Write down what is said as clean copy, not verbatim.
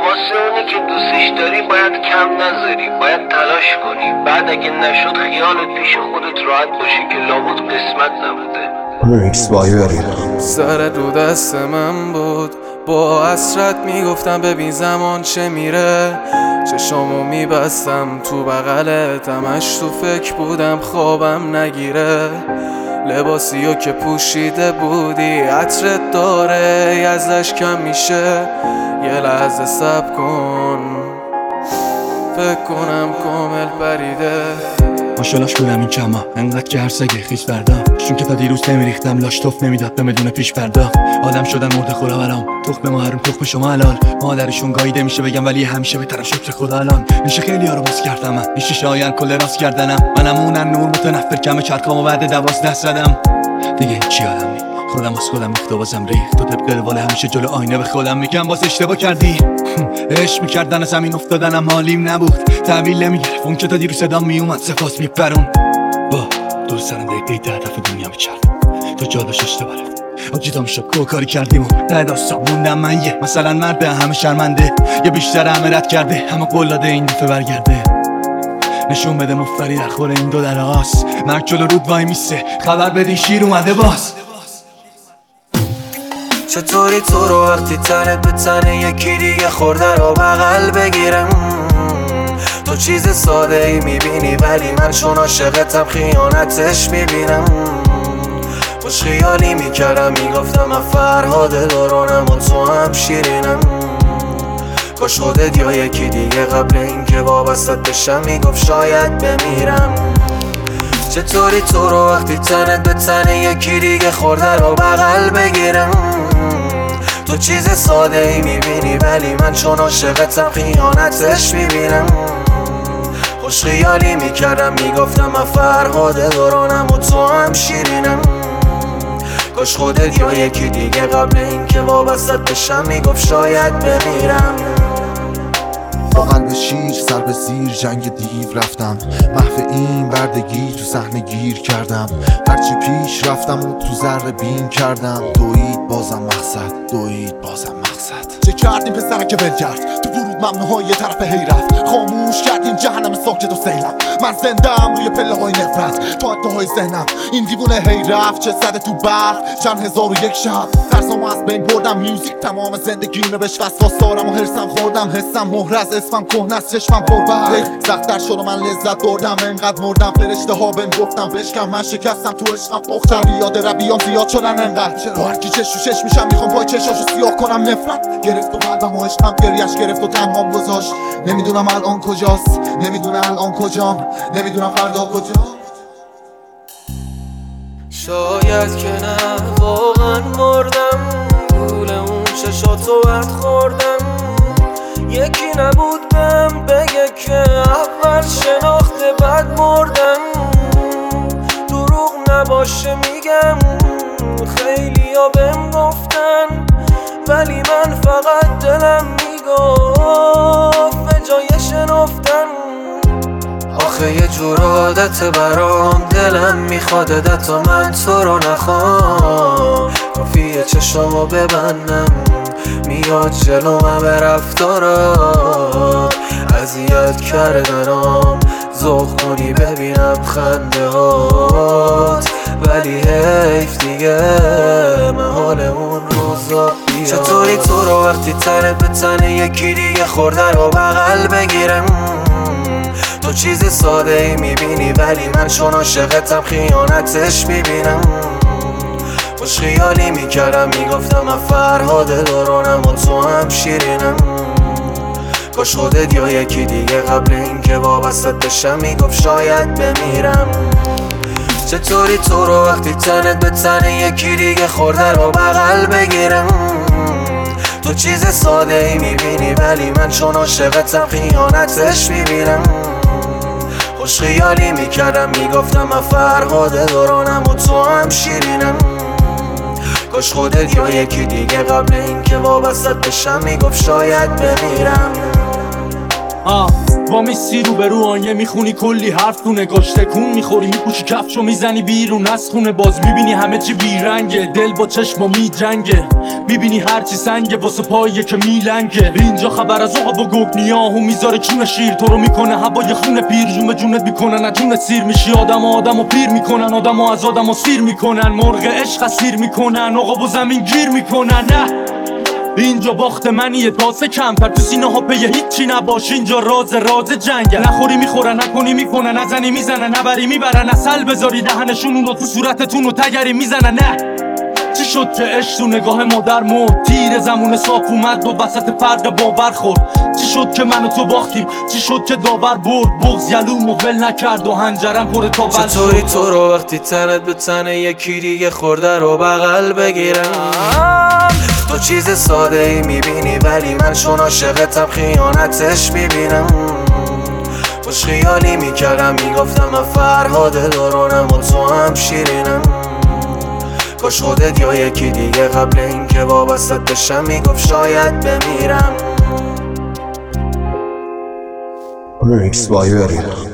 واسه اونی که دوستش داری باید کم نذاری، باید تلاش کنی. بعد اگه نشد خیالت پیش خودت راحت باشی که لابد قسمت نبوده. سر دو دست من بود، با حسرت میگفتم ببین زمان چه میره. چشامو میبستم تو بغلت، همش تو فکر بودم خوابم نگیره. لباسیو که پوشیده بودی عطرت داره ازش کم میشه. یه لحظه صبر کن، فکر کنم کامل پریده. ماشالاش کنم این کما انقدر که هر سگه خیش بردم، چون که تا دیروز نمیریختم لاش توف نمیداد به مدونه پیش پرداخت. آدم شدن مرده خورا برام تخم ما حروم تخم شما حلال. مادرشون گاییده میشه بگم ولی همیشه بهترم شکر خدا الان. میشه خیلی ها رو باز کردم من، میشه شاید کل راست کردنم. منم اونن نور متنفر کم چرخامو بعد 12 زدم. دیگه چی آدم نی خودم از خودم ریخت و بازم ریخت. تو طبق روال همیشه جلو آینه به خودم میگم باز اشتباه کردی. عشق میکردن از زمین افتادنم حالیم نبود. تحویل نمیگرفت اون که تا دیرو صدام میومد سپاس میپرون. با دور سرم دقیقه 10 دفعه دنیا میچرد تو جادش اشتباه رفت. آجیدام شد که کاری کردیم و ته داستان موندم من. یه مثلا مرده همه شرمنده، یه بیشتر همه رد کرده همه قول داده این دفعه برگرده. نشون بده مفتری در خور این دو در آس. مرد جلو رود وای میسه خبر بدین شیر اومده باز. چطوری تو رو وقتی تنت به تنه یکی دیگه خورده رو بغل بگیرم؟ تو چیز ساده ای میبینی ولی من چون عاشقتم خیانتش میبینم. خوش خیالی میکردم میگفتم من فرهاد دورانم و تو هم شیرینم. کاش خودت یا یکی دیگه قبل اینکه وابستت بشم میگفت شاید بمیرم. چطوری تو رو وقتی تنت به تنه یکی دیگه خورده رو بغل بگیرم؟ تو چیز ساده ای میبینی ولی من چون عاشقتم خیانتش میبینم. خوش خیالی میکردم میگفتم من فرهاد دورانم و تو هم شیرینم. کاش خودت یا یکی دیگه قبل اینکه وابستت بشم میگفت شاید بمیرم. با قلب شیر سر به زیر جنگ دیو رفتم، محو این بردگی تو صحنه گیر کردم. هرچی پیش رفتم و تو ذره بین کردم. دوید بازم مقصد، دوید بازم مقصد. چه کردیم پسر که ول کرد تو ورود ممنوعهای یه طرف هی رفت. خاموش کردیم جهنم ساکت و سیلم. من زندم روی پله های نفرت پاده های ذهنم. این دیوونه هی رفت چه زده تو برف چند 1001 شب. ترسامو از بین بردم میوزیک تمام زندگیمه بهش وسواسارم و هرسم خوردم. حسم مهر از اسمم کهنه از چشمم پربر. سخت‌تر شد و من لذت بردم انقدر مردم. فرشته ها بهم گفتم بشکم من شکستم تو عشقم پختم. یاد رویام زیاد شدن انقدر با هر کی چش و چش میشم میخوام پای چشاشو سیاه کنم. نفرت گرفت و قلبم و عشقم گریش گرفت و تنهام گذاشت. نمیدونم الان کجاست، نمیدونم الان کجام، نمیدونم فردا کجا. شاید که نه واقعا مردم، گول اون چشاتو برد خوردم. یکی نبود بهم بگه که اول شناخته بعد مردم. دروغ نباشه میگم خیلی ها بهم گفتن ولی من فقط دلم میگفت به جای شنفتن. آخه یه جور عادت برام دلم میخواد تا من تو رو نخوام. کافیه چشمو ببندم میاد جلو همه رفتارات. اذیت کردنام ذوق کنی ببینم خنده هات. ولی حیف دیگه محال اون روزا بیاد. چطوری تو رو وقتی تنت به تنه یکی دیگه خورده رو بغل بگیرم؟ تو چیز ساده ای میبینی ولی من چون عاشقتم خیانتش میبینم. خوش خیالی میکردم میگفتم من فرهاد دورانم و تو هم شیرینم. کاش خودت یا یکی دیگه قبل اینکه وابستت بشم میگفت شاید بمیرم. چطوری تو رو وقتی تنت به تنه یکی دیگه خورده رو بغل بگیرم؟ تو چیز ساده ای میبینی ولی من چون عاشقتم خیانتش میبینم. خوش خیالی میکردم میگفتم من فرهاد دورانم و تو هم شیرینم. کاش خودت یا یکی دیگه قبل اینکه وابستت بشم میگفت شاید بمیرم. وامیسی رو به رو آینه میخونی کلی حرف تو نگاش تکون میخوری میپوشی کفشو میزنی بیرون از خونه باز میبینی همه چی بیرنگه دل با چشم میجنگه میبینی هرچی سنگه واسه پاییه که میلنگه اینجا خبر از عقب و گگنیاهو میذاره چون شیر تو رو میکنه هوای خون پیر جون به جونت میکنن از جونت سیر میشی آدمو پیر میکنن آدمو از آدمو سیر میکنن مرغ عشق اسیر میکنن عقب و زمین گیر میکنن نه اینجا باخت منیه تاسه کمتر تو سینه ها پی هیچی نباش اینجا راز جنگه نخوری میخورن نکنی میکنن نزنی میزنن نبری میبرن اصل بذاری دهنشون اون رو تو صورتتون رو تگری میزنن نه چی شد که عشق تو نگاه مادر مرد تیر زمون صاف اومد و وسط فرق باور خورد چی شد که من و تو باختیم چی شد که داور برد بغض یلوم و ول نکرد و هنجرم پر تا بل چطوری تو رو وقتی تنت به تن یکی دیگه خورده رو بغل بگیرم تو چیز ساده ای میبینی ولی من چون عاشقتم خیانتش میبینم خوش خیالی میکردم میگفتم من فرهاد دارانم و تو هم شیرینم کاش خودت یا یکی دیگه قبل اینکه وابستت بشم میگفت شاید بمیرم Remix by Yuri.